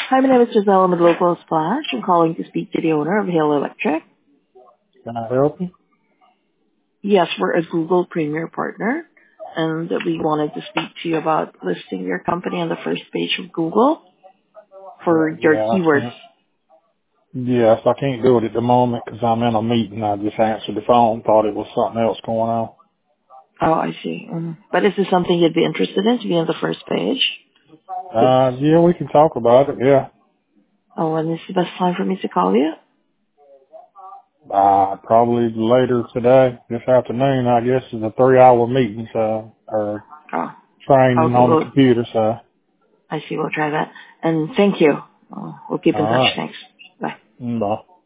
Hi, my name is Giselle. I'm with Local Splash. I'm calling to speak to the owner of Halo Electric. Can I help you? Yes, we're a Google Premier partner, and we wanted to speak to you about listing your company on the first page of Google for your Yeah, I keywords. can't. Yes, I can't do it at the moment 'cause I'm in a meeting. I just answered the phone, thought it was something else going on. Oh, I see. But is this something you'd be interested in to be on the first page? Yeah, we can talk about it. Yeah. Oh, and this is the best time for me to call you? Probably later today, this afternoon, I guess, is a 3-hour meeting, so, or Oh, training okay. on the Well, computer, so. I see. We'll try that. And thank you. We'll keep in touch. Alright. Thanks. Bye. Bye.